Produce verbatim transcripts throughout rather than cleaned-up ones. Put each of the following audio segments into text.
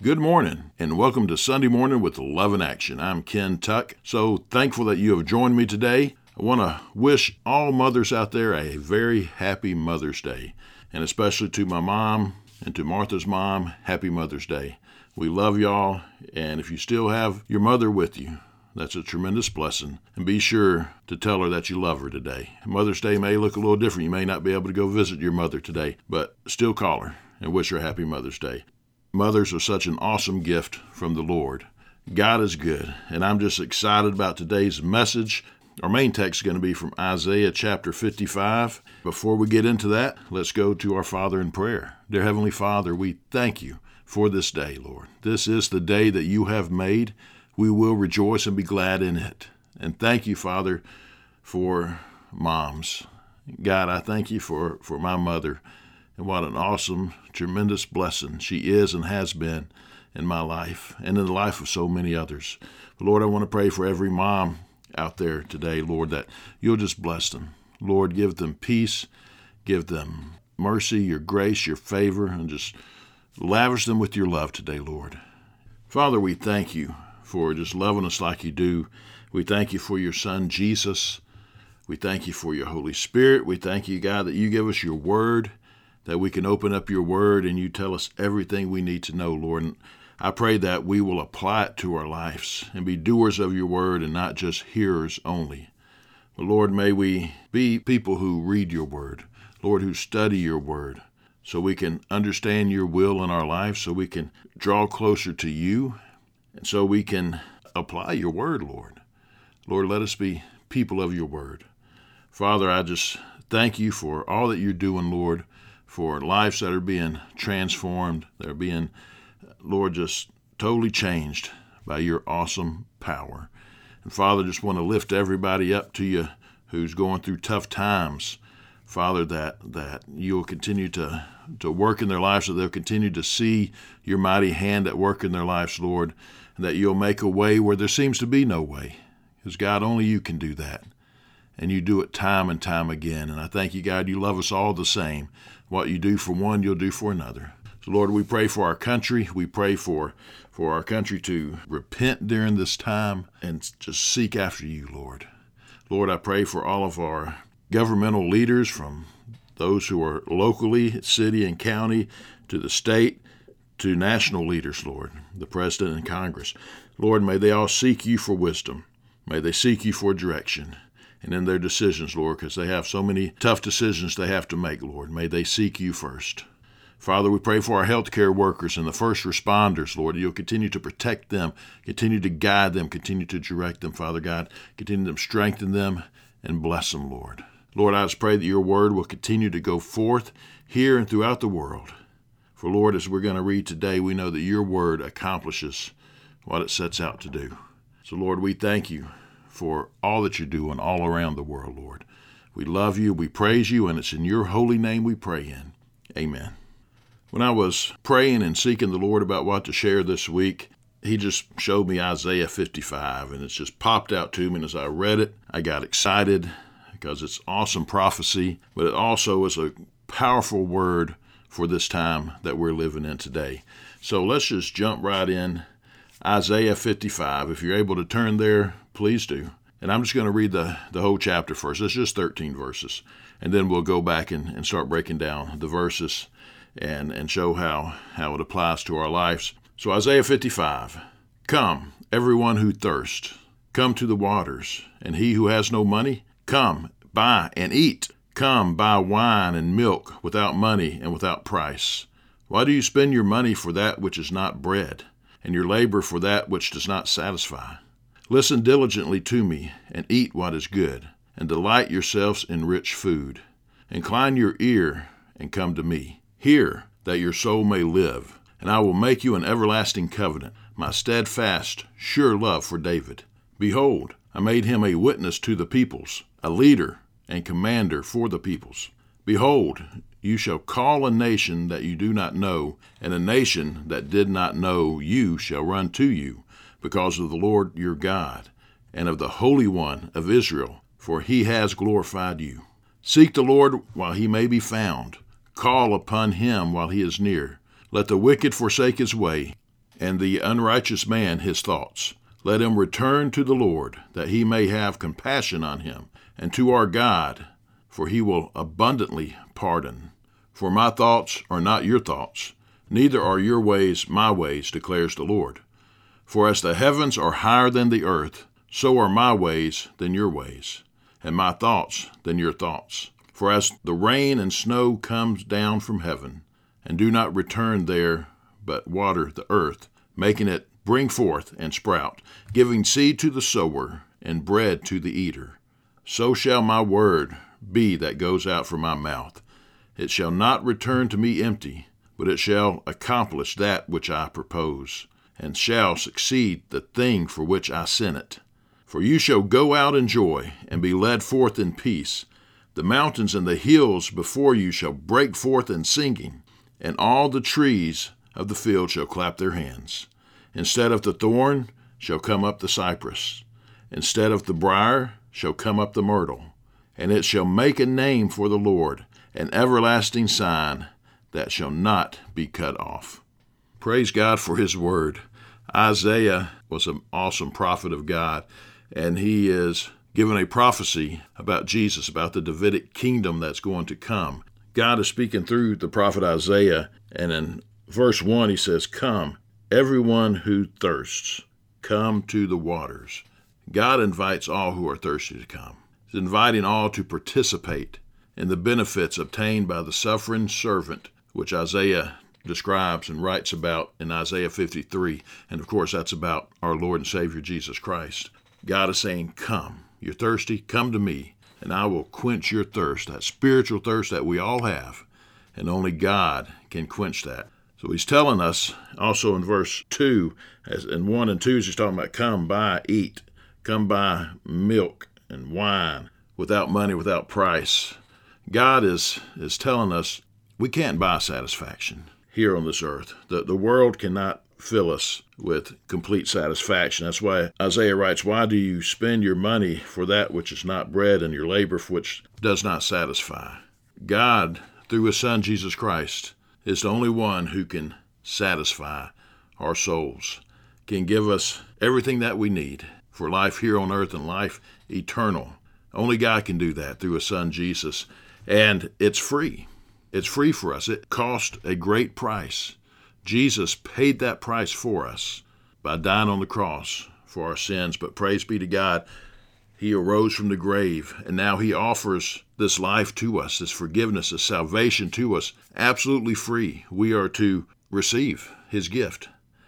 Good morning, and welcome to Sunday Morning with Love in Action. I'm Ken Tuck. So thankful that you have joined me today. I want to wish all mothers out there a very happy Mother's Day, and especially to my mom and to Martha's mom, happy Mother's Day. We love y'all, and if you still have your mother with you, that's a tremendous blessing. And be sure to tell her that you love her today. Mother's Day may look a little different. You may not be able to go visit your mother today, but still call her and wish her a happy Mother's Day. Mothers are such an awesome gift from the Lord. God is good, and I'm just excited about today's message. Our main text is going to be from Isaiah chapter fifty-five. Before we get into that, let's go to our Father in prayer. Dear Heavenly Father, we thank you for this day, Lord. This is the day that you have made. We will rejoice and be glad in it. And thank you, Father, for moms. God, I thank you for, for my mother. And what an awesome, tremendous blessing she is and has been in my life and in the life of so many others. But Lord, I want to pray for every mom out there today, Lord, that you'll just bless them. Lord, give them peace, give them mercy, your grace, your favor, and just lavish them with your love today, Lord. Father, we thank you for just loving us like you do. We thank you for your Son, Jesus. We thank you for your Holy Spirit. We thank you, God, that you give us your word, that we can open up your word and you tell us everything we need to know, Lord. And I pray that we will apply it to our lives and be doers of your word and not just hearers only. But Lord, may we be people who read your word, Lord, who study your word, so we can understand your will in our lives, so we can draw closer to you, and so we can apply your word, Lord. Lord, let us be people of your word. Father, I just thank you for all that you're doing, Lord, for lives that are being transformed, that are being, Lord, just totally changed by your awesome power. And Father, just want to lift everybody up to you who's going through tough times. Father, that that you'll continue to, to work in their lives, so they'll continue to see your mighty hand at work in their lives, Lord, and that you'll make a way where there seems to be no way. Because, God, only you can do that. And you do it time and time again. And I thank you, God, you love us all the same. What you do for one, you'll do for another. So, Lord, we pray for our country. We pray for, for our country to repent during this time and just seek after you, Lord. Lord, I pray for all of our governmental leaders, from those who are locally, city and county, to the state, to national leaders, Lord, the President and Congress. Lord, may they all seek you for wisdom. May they seek you for direction. And in their decisions, Lord, because they have so many tough decisions they have to make, Lord. May they seek you first. Father, we pray for our healthcare workers and the first responders, Lord. You'll continue to protect them, continue to guide them, continue to direct them, Father God. Continue to strengthen them and bless them, Lord. Lord, I just pray that your word will continue to go forth here and throughout the world. For, Lord, as we're going to read today, we know that your word accomplishes what it sets out to do. So, Lord, we thank you for all that you're doing all around the world, Lord. We love you, we praise you, and it's in your holy name we pray in. Amen. When I was praying and seeking the Lord about what to share this week, he just showed me Isaiah fifty-five, and it's just popped out to me, and as I read it, I got excited because it's awesome prophecy, but it also is a powerful word for this time that we're living in today. So let's just jump right in. Isaiah fifty-five. If you're able to turn there, please do. And I'm just going to read the, the whole chapter first. It's just thirteen verses. And then we'll go back and, and start breaking down the verses and, and show how, how it applies to our lives. So Isaiah fifty-five. Come, everyone who thirsts, come to the waters. And he who has no money, come, buy and eat. Come, buy wine and milk without money and without price. Why do you spend your money for that which is not bread, and your labor for that which does not satisfy? Listen diligently to me, and eat what is good, and delight yourselves in rich food. Incline your ear, and come to me. Hear, that your soul may live, and I will make you an everlasting covenant, my steadfast, sure love for David. Behold, I made him a witness to the peoples, a leader and commander for the peoples. Behold, you shall call a nation that you do not know, and a nation that did not know you shall run to you, because of the Lord your God, and of the Holy One of Israel, for he has glorified you. Seek the Lord while he may be found. Call upon him while he is near. Let the wicked forsake his way, and the unrighteous man his thoughts. Let him return to the Lord, that he may have compassion on him, and to our God, for he will abundantly pardon. For my thoughts are not your thoughts, neither are your ways my ways, declares the Lord. For as the heavens are higher than the earth, so are my ways than your ways, and my thoughts than your thoughts. For as the rain and snow comes down from heaven, and do not return there, but water the earth, making it bring forth and sprout, giving seed to the sower and bread to the eater, so shall my word be that goes out from my mouth. It shall not return to me empty, but it shall accomplish that which I propose, and shall succeed the thing for which I sent it. For you shall go out in joy, and be led forth in peace. The mountains and the hills before you shall break forth in singing, and all the trees of the field shall clap their hands. Instead of the thorn shall come up the cypress, instead of the brier shall come up the myrtle, and it shall make a name for the Lord, an everlasting sign that shall not be cut off. Praise God for his word. Isaiah was an awesome prophet of God, and he is given a prophecy about Jesus, about the Davidic kingdom that's going to come. God is speaking through the prophet Isaiah, and in verse one he says, "Come, everyone who thirsts, come to the waters." God invites all who are thirsty to come. He's inviting all to participate in the benefits obtained by the suffering servant, which Isaiah describes and writes about in Isaiah fifty-three. And of course, that's about our Lord and Savior Jesus Christ. God is saying, come. You're thirsty? Come to me, and I will quench your thirst, that spiritual thirst that we all have. And only God can quench that. So he's telling us also in verse two, as in one and two, he's talking about come buy, eat, come buy milk and wine without money, without price. God is, is telling us we can't buy satisfaction here on this earth. The, the world cannot fill us with complete satisfaction. That's why Isaiah writes, why do you spend your money for that which is not bread, and your labor for which does not satisfy? God, through his Son Jesus Christ, is the only one who can satisfy our souls, can give us everything that we need for life here on earth and life eternal. Only God can do that through his Son Jesus. And it's free. It's free for us. It cost a great price. Jesus paid that price for us by dying on the cross for our sins. But praise be to God, he arose from the grave, and now he offers this life to us, this forgiveness, this salvation to us, absolutely free. We are to receive his gift,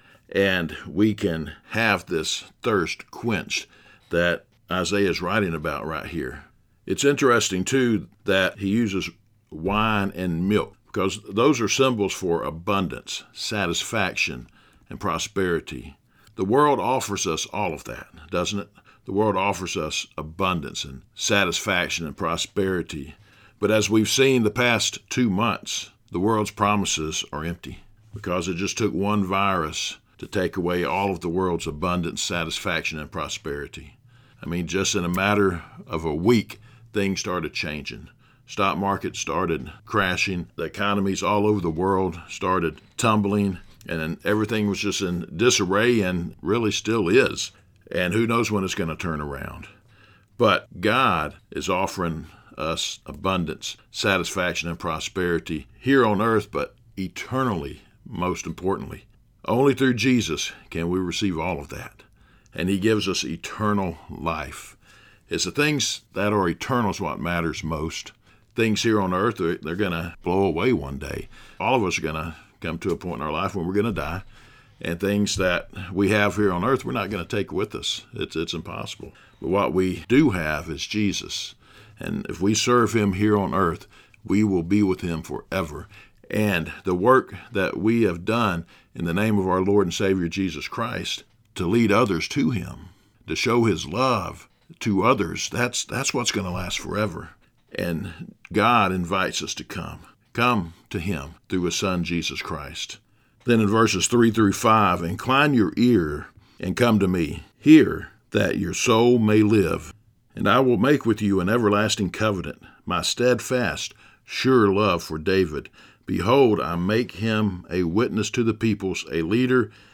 and we can have this thirst quenched that Isaiah is writing about right here. It's interesting, too, that he uses wine and milk, because those are symbols for abundance, satisfaction, and prosperity. The world offers us all of that, doesn't it? The world offers us abundance and satisfaction and prosperity. But as we've seen the past two months, the world's promises are empty, because it just took one virus to take away all of the world's abundance, satisfaction, and prosperity. I mean, just in a matter of a week, things started changing. Stock market started crashing. The economies all over the world started tumbling, and then everything was just in disarray, and really still is. And who knows when it's going to turn around. But God is offering us abundance, satisfaction, and prosperity here on earth, but eternally, most importantly. Only through Jesus can we receive all of that. And he gives us eternal life. It's the things that are eternal is what matters most. Things here on earth, they're, they're going to blow away one day. All of us are going to come to a point in our life when we're going to die. And things that we have here on earth, we're not going to take with us. It's, it's impossible. But what we do have is Jesus. And if we serve him here on earth, we will be with him forever. And the work that we have done in the name of our Lord and Savior Jesus Christ to lead others to him, to show his love to others, that's that's what's going to last forever. And God invites us to come. Come to him through his Son, Jesus Christ. Then in verses three through five, incline your ear and come to me. Hear that your soul may live. And I will make with you an everlasting covenant, my steadfast, sure love for David. Behold, I make him a witness to the peoples, a leader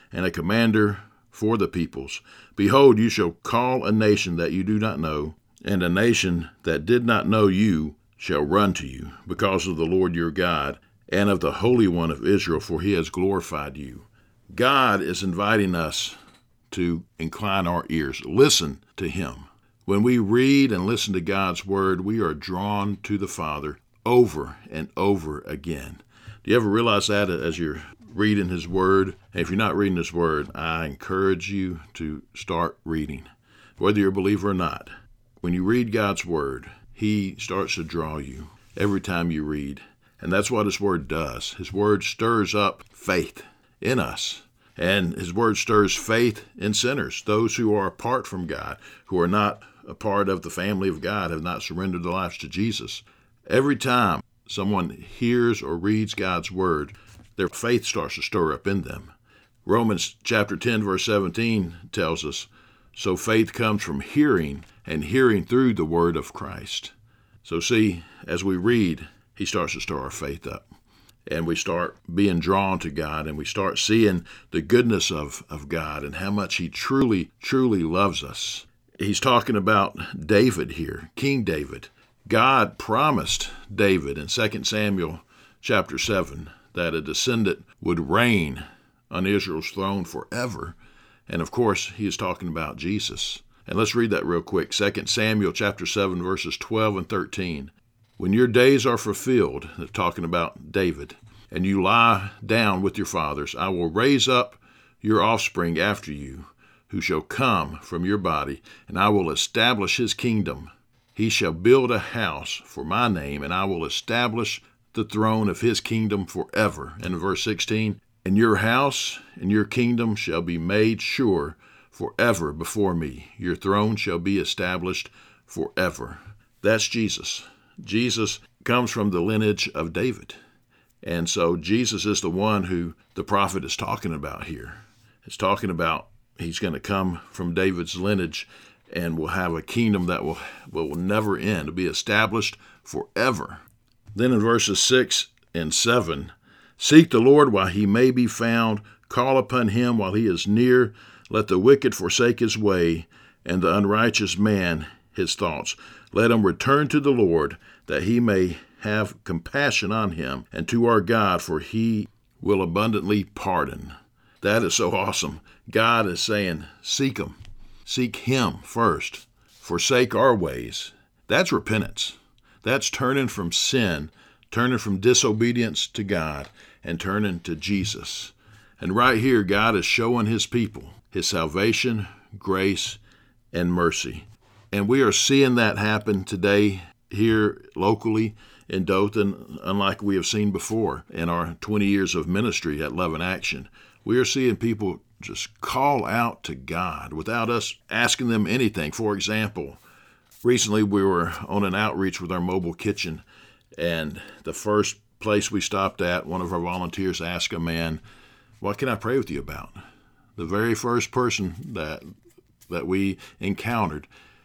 and a commander for the peoples. Behold, you shall call a nation that you do not know, and a nation that did not know you shall run to you, because of the Lord your God, and of the Holy One of Israel, for he has glorified you. God is inviting us to incline our ears, listen to him. When we read and listen to God's word, we are drawn to the Father over and over again. Do you ever realize that as you're reading his word? And if you're not reading his word, I encourage you to start reading, whether you're a believer or not. When you read God's word, he starts to draw you every time you read. And that's what his word does. His word stirs up faith in us. And his word stirs faith in sinners, those who are apart from God, who are not a part of the family of God, have not surrendered their lives to Jesus. Every time someone hears or reads God's word, their faith starts to stir up in them. Romans chapter ten, verse seventeen tells us, so faith comes from hearing, and hearing through the word of Christ. So see, as we read, he starts to stir our faith up. And we start being drawn to God, and we start seeing the goodness of, of God and how much he truly, truly loves us. He's talking about David here, King David. God promised David in Second Samuel chapter seven that a descendant would reign on Israel's throne forever. And of course, he is talking about Jesus. And let's read that real quick. Second Samuel chapter seven, verses twelve and thirteen. When your days are fulfilled, they're talking about David, and you lie down with your fathers, I will raise up your offspring after you, who shall come from your body, and I will establish his kingdom. He shall build a house for my name, and I will establish the throne of his kingdom forever. And in verse sixteen, and your house and your kingdom shall be made sure forever before me. Your throne shall be established forever. That's Jesus. Jesus comes from the lineage of David. And so Jesus is the one who the prophet is talking about here. It's talking about he's going to come from David's lineage and will have a kingdom that will, will never end, be established forever. Then in verses six and seven, seek the Lord while he may be found, call upon him while he is near. Let the wicked forsake his way, and the unrighteous man his thoughts. Let him return to the Lord, that he may have compassion on him, and to our God, for he will abundantly pardon. That is so awesome. God is saying, seek him. Seek him first. Forsake our ways. That's repentance. That's turning from sin, turning from disobedience to God, and turning to Jesus. And right here, God is showing his people his salvation, grace, and mercy. And we are seeing that happen today here locally in Dothan, unlike we have seen before in our twenty years of ministry at Love in Action. We are seeing people just call out to God without us asking them anything. For example, recently we were on an outreach with our mobile kitchen, and the first place we stopped at, one of our volunteers asked a man, what can I pray with you about? The very first person that that we encountered.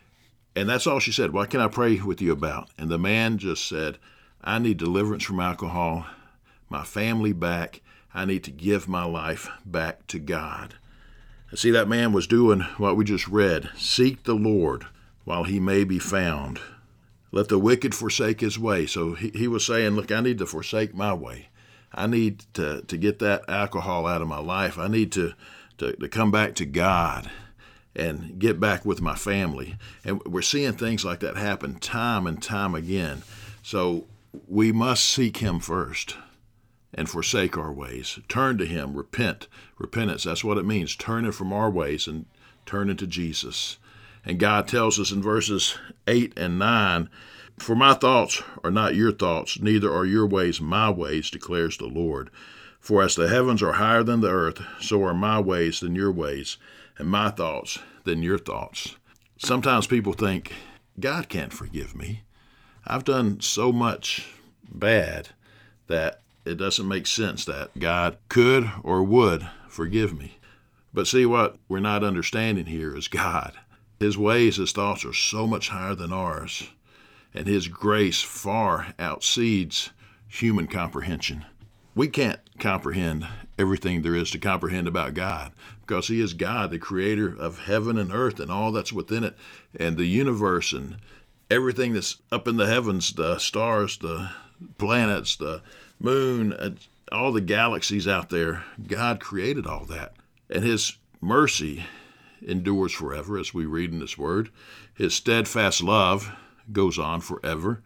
And that's all she said. What can I pray with you about? And the man just said, I need deliverance from alcohol, my family back. I need to give my life back to God. And see, that man was doing what we just read. Seek the Lord while he may be found. Let the wicked forsake his way. So he, he was saying, look, I need to forsake my way. I need to, to get that alcohol out of my life. I need to, to, to come back to God and get back with my family. And we're seeing things like that happen time and time again. So we must seek him first and forsake our ways. Turn to him, repent. Repentance, that's what it means, turning from our ways and turning to Jesus. And God tells us in verses eight and nine, for my thoughts are not your thoughts, neither are your ways my ways, declares the Lord. For as the heavens are higher than the earth, so are my ways than your ways, and my thoughts than your thoughts. Sometimes people think, God can't forgive me. I've done so much bad that it doesn't make sense that God could or would forgive me. But see, what we're not understanding here is God. His ways, his thoughts are so much higher than ours, and his grace far exceeds human comprehension. We can't comprehend everything there is to comprehend about God, because he is God, the creator of heaven and earth and all that's within it, and the universe and everything that's up in the heavens, the stars, the planets, the moon, all the galaxies out there. God created all that. And his mercy endures forever, as we read in this word. His steadfast love goes on forever.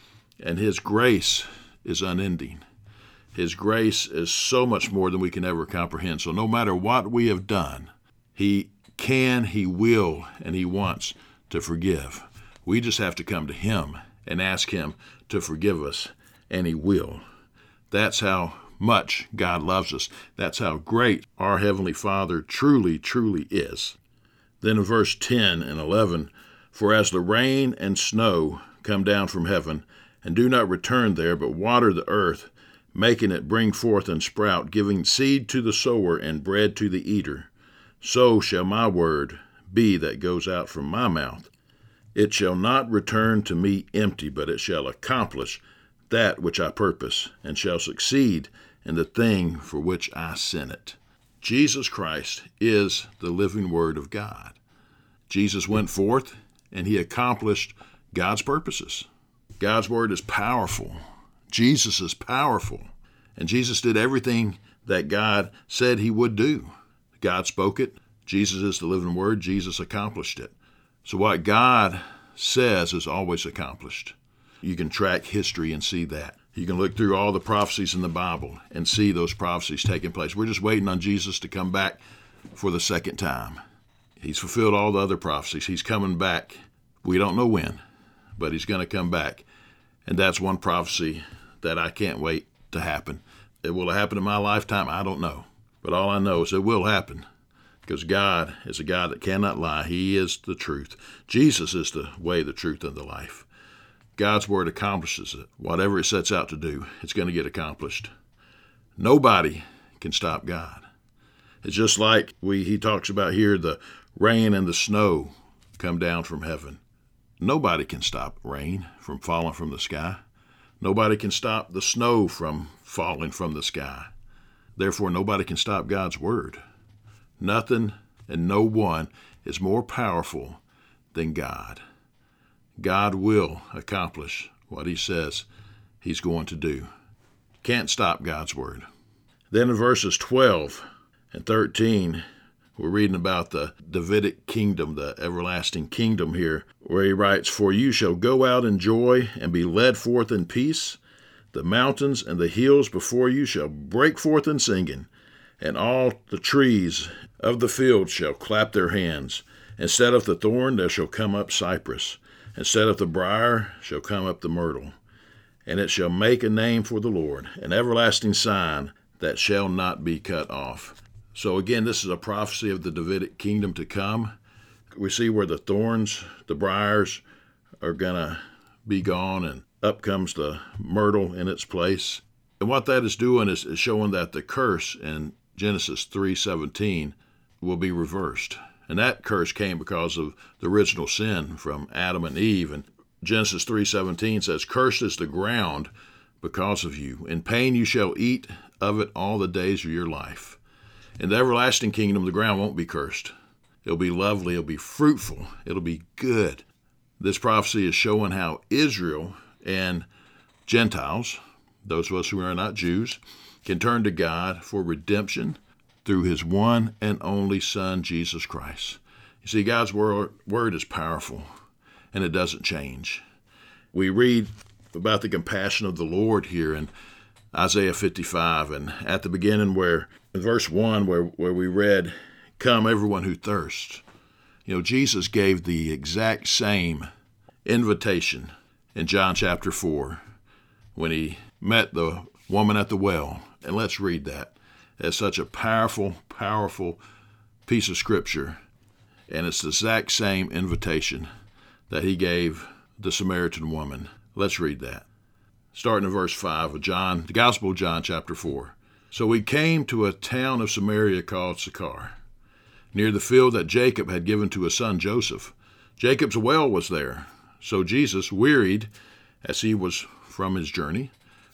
And his grace is unending. His grace is so much more than we can ever comprehend. So no matter what we have done, he can, he will, and he wants to forgive. We just have to come to him and ask him to forgive us, and he will. That's how much God loves us. That's how great our Heavenly Father truly, truly is. Then in verse ten and eleven, for as the rain and snow come down from heaven, and do not return there, but water the earth, making it bring forth and sprout, giving seed to the sower and bread to the eater, so shall my word be that goes out from my mouth. It shall not return to me empty, but it shall accomplish that which I purpose, and shall succeed in the thing for which I sent it. Jesus Christ is the living word of God. Jesus went forth, and he accomplished God's purposes. God's word is powerful. Jesus is powerful. And Jesus did everything that God said he would do. God spoke it. Jesus is the living word. Jesus accomplished it. So what God says is always accomplished. You can track history and see that. You can look through all the prophecies in the Bible and see those prophecies taking place. We're just waiting on Jesus to come back for the second time. He's fulfilled all the other prophecies. He's coming back. We don't know when, but he's going to come back. And that's one prophecy that I can't wait to happen. It will happen in my lifetime, I don't know. But all I know is it will happen, because God is a God that cannot lie. He is the truth. Jesus is the way, the truth, and the life. God's word accomplishes it. Whatever it sets out to do, it's going to get accomplished. Nobody can stop God. It's just like we he talks about here, the rain and the snow come down from heaven. Nobody can stop rain from falling from the sky. Nobody can stop the snow from falling from the sky. Therefore, nobody can stop God's word. Nothing and no one is more powerful than God. God will accomplish what he says he's going to do. Can't stop God's word. Then in verses twelve and thirteen, we're reading about the Davidic kingdom, the everlasting kingdom here, where he writes, for you shall go out in joy and be led forth in peace. The mountains and the hills before you shall break forth in singing, and all the trees of the field shall clap their hands. Instead of the thorn there shall come up cypress. Instead of the briar shall come up the myrtle. And it shall make a name for the Lord, an everlasting sign that shall not be cut off. So again, this is a prophecy of the Davidic kingdom to come. We see where the thorns, the briars are going to be gone, and up comes the myrtle in its place. And what that is doing is, is showing that the curse in Genesis three seventeen will be reversed. And that curse came because of the original sin from Adam and Eve. And Genesis three seventeen says, cursed is the ground because of you. In pain you shall eat of it all the days of your life. In the everlasting kingdom, the ground won't be cursed. It'll be lovely. It'll be fruitful. It'll be good. This prophecy is showing how Israel and Gentiles, those of us who are not Jews, can turn to God for redemption through his one and only Son, Jesus Christ. You see, God's word, word is powerful, and it doesn't change. We read about the compassion of the Lord here in Isaiah fifty-five, and at the beginning where, in verse one, where, where we read, come everyone who thirsts. You know, Jesus gave the exact same invitation in John chapter four when he met the woman at the well. And let's read that. It's such a powerful, powerful piece of scripture. And it's the exact same invitation that he gave the Samaritan woman. Let's read that. Starting in verse five of John, the Gospel of John chapter four. So we came to a town of Samaria called Sychar, near the field that Jacob had given to his son Joseph. Jacob's well was there. So Jesus, wearied as he was from his journey,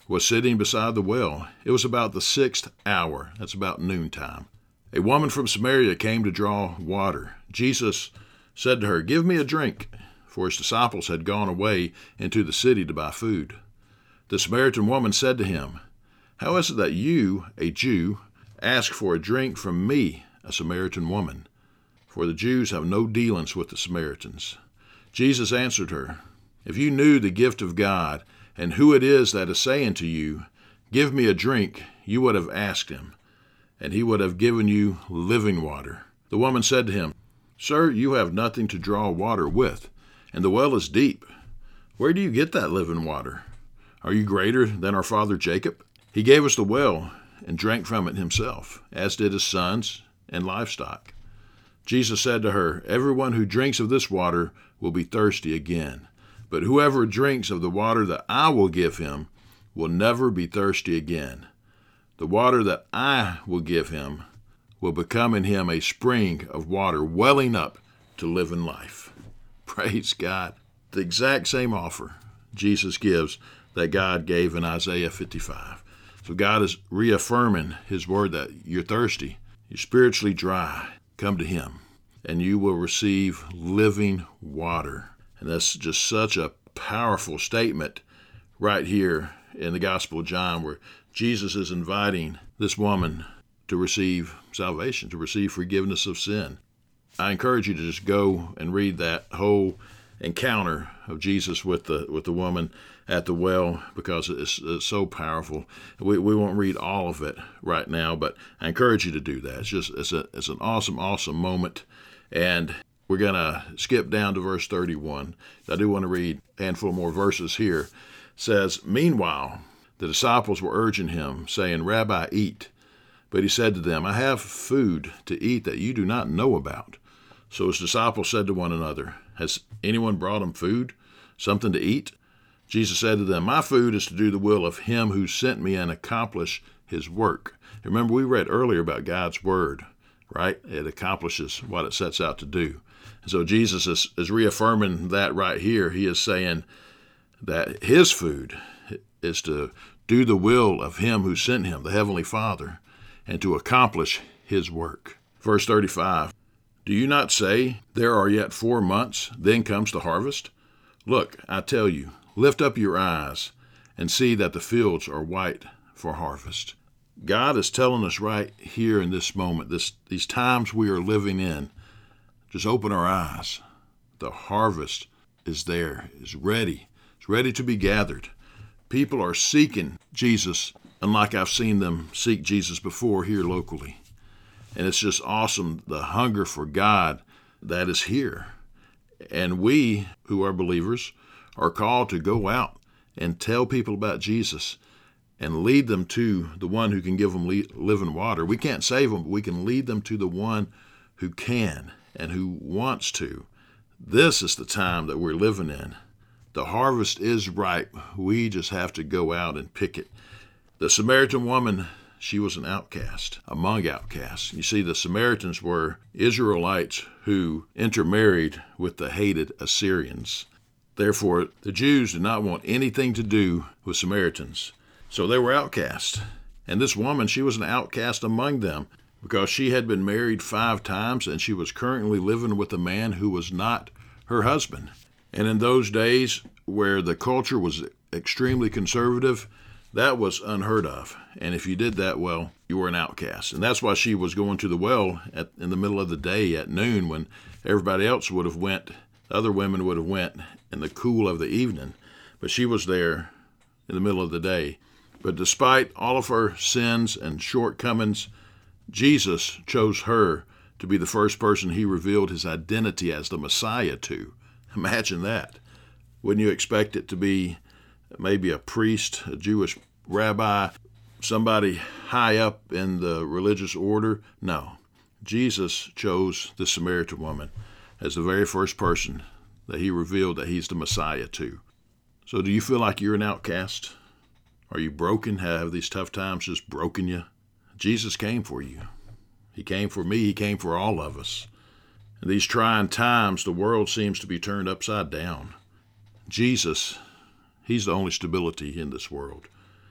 was sitting beside the well. It was about the sixth hour. That's about noontime. A woman from Samaria came to draw water. Jesus said to her, "Give me a drink," for his disciples had gone away into the city to buy food. The Samaritan woman said to him, "How is it that you, a Jew, ask for a drink from me, a Samaritan woman? For the Jews have no dealings with the Samaritans." Jesus answered her, "If you knew the gift of God, and who it is that is saying to you, 'Give me a drink,' you would have asked him, and he would have given you living water." The woman said to him, "Sir, you have nothing to draw water with, and the well is deep. Where do you get that living water? Are you greater than our father Jacob? He gave us the well and drank from it himself, as did his sons and livestock." Jesus said to her, "Everyone who drinks of this water will be thirsty again, but whoever drinks of the water that I will give him will never be thirsty again. The water that I will give him will become in him a spring of water welling up to living life." Praise God. The exact same offer Jesus gives that God gave in Isaiah fifty-five. So God is reaffirming his word that you're thirsty, you're spiritually dry, come to him, and you will receive living water. And that's just such a powerful statement right here in the Gospel of John, where Jesus is inviting this woman to receive salvation, to receive forgiveness of sin. I encourage you to just go and read that whole encounter of Jesus with the with the woman at the well, because it's, it's so powerful. We we won't read all of it right now, but I encourage you to do that. It's just it's a it's an awesome awesome moment, and we're gonna skip down to verse thirty-one. I do want to read a handful more verses here. It says, "Meanwhile, the disciples were urging him, saying, 'Rabbi, eat.' But he said to them, 'I have food to eat that you do not know about.' So his disciples said to one another, 'Has anyone brought him food, something to eat?' Jesus said to them, 'My food is to do the will of him who sent me and accomplish his work.'" Remember, we read earlier about God's word, right? It accomplishes what it sets out to do. And so Jesus is, is reaffirming that right here. He is saying that his food is to do the will of him who sent him, the Heavenly Father, and to accomplish his work. Verse thirty-five, "Do you not say, 'There are yet four months, then comes the harvest?' Look, I tell you, lift up your eyes and see that the fields are white for harvest." God is telling us right here in this moment, this these times we are living in, just open our eyes. The harvest is there, is ready, it's ready to be gathered. People are seeking Jesus, unlike I've seen them seek Jesus before here locally. And it's just awesome, the hunger for God that is here. And we, who are believers, are called to go out and tell people about Jesus and lead them to the one who can give them living water. We can't save them, but we can lead them to the one who can and who wants to. This is the time that we're living in. The harvest is ripe. We just have to go out and pick it. The Samaritan woman, she was an outcast among outcasts. You see, the Samaritans were Israelites who intermarried with the hated Assyrians. Therefore, the Jews did not want anything to do with Samaritans. So they were outcasts. And this woman, she was an outcast among them because she had been married five times and she was currently living with a man who was not her husband. And in those days where the culture was extremely conservative, that was unheard of. And if you did that, well, you were an outcast. And that's why she was going to the well at, in the middle of the day at noon when everybody else would have went, other women would have went in the cool of the evening. But she was there in the middle of the day. But despite all of her sins and shortcomings, Jesus chose her to be the first person he revealed his identity as the Messiah to. Imagine that. Wouldn't you expect it to be maybe a priest, a Jewish rabbi, somebody high up in the religious order? No. Jesus chose the Samaritan woman as the very first person that he revealed that he's the Messiah to. So do you feel like you're an outcast? Are you broken? Have these tough times just broken you? Jesus came for you. He came for me. He came for all of us. In these trying times, the world seems to be turned upside down. Jesus, he's the only stability in this world.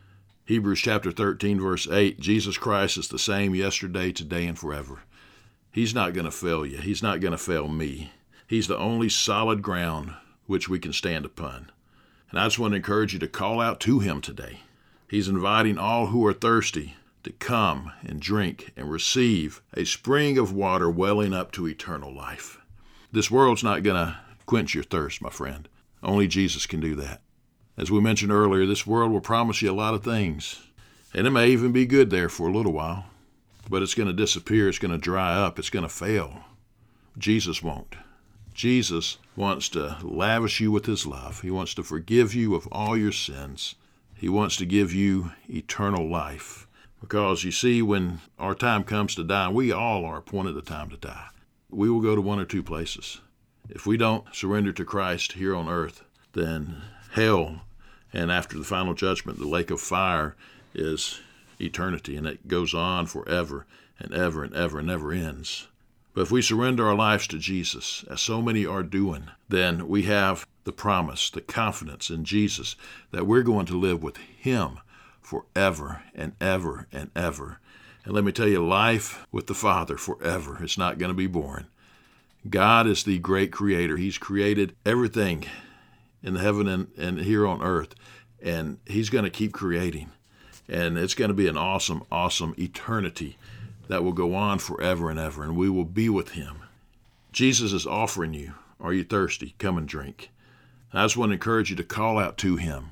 Hebrews chapter thirteen, verse eight, Jesus Christ is the same yesterday, today, and forever. He's not going to fail you. He's not going to fail me. He's the only solid ground which we can stand upon. And I just want to encourage you to call out to him today. He's inviting all who are thirsty to come and drink and receive a spring of water welling up to eternal life. This world's not going to quench your thirst, my friend. Only Jesus can do that. As we mentioned earlier, this world will promise you a lot of things, and it may even be good there for a little while, but it's going to disappear, it's going to dry up, it's going to fail. Jesus won't. Jesus wants to lavish you with his love. He wants to forgive you of all your sins. He wants to give you eternal life. Because you see, when our time comes to die, we all are appointed the time to die. We will go to one or two places. If we don't surrender to Christ here on earth, then hell, and after the final judgment, the lake of fire, is eternity, and it goes on forever and ever and ever and never ends. But if we surrender our lives to Jesus, as so many are doing, then we have the promise, the confidence in Jesus that we're going to live with him forever and ever and ever. And let me tell you, life with the Father forever is not going to be boring. God is the great creator. He's created everything in the heaven and, and here on earth, and he's going to keep creating. And it's going to be an awesome, awesome eternity that will go on forever and ever, and we will be with him. Jesus is offering you, are you thirsty? Come and drink. I just want to encourage you to call out to him.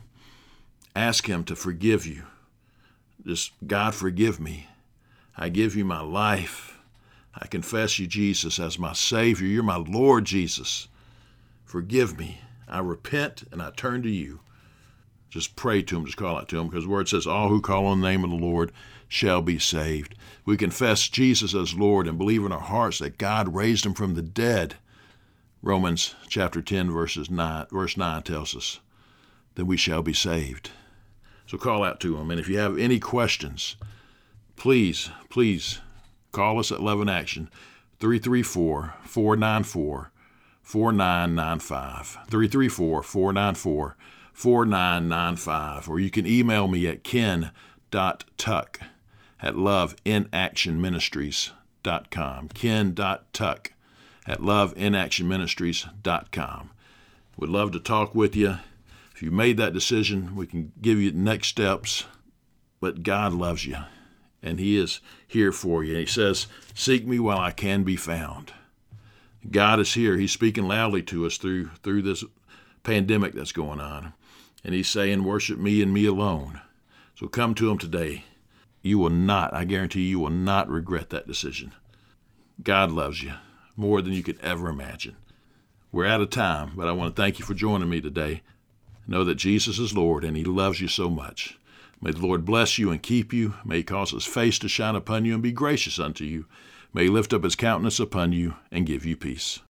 Ask him to forgive you. Just, God, forgive me. I give you my life. I confess you, Jesus, as my Savior. You're my Lord, Jesus. Forgive me. I repent and I turn to you. Just pray to him, just call out to him, because the word says, all who call on the name of the Lord shall be saved. We confess Jesus as Lord and believe in our hearts that God raised him from the dead. Romans chapter ten, verses nine, verse nine tells us that we shall be saved. So call out to him. And if you have any questions, please, please call us at Love in Action, three three four, four nine four, four nine nine five, three three four, four nine four, four nine nine five, or you can email me at ken dot tuck at love in action ministries dot com, ken dot tuck at love in action ministries dot com. Would love to talk with you. If you made that decision, we can give you the next steps, but God loves you, and he is here for you. He says, seek me while I can be found. God is here. He's speaking loudly to us through through this pandemic that's going on. And he's saying, worship me and me alone. So come to him today. You will not, I guarantee you will not regret that decision. God loves you more than you could ever imagine. We're out of time, but I want to thank you for joining me today. Know that Jesus is Lord and he loves you so much. May the Lord bless you and keep you. May he cause his face to shine upon you and be gracious unto you. May he lift up his countenance upon you and give you peace.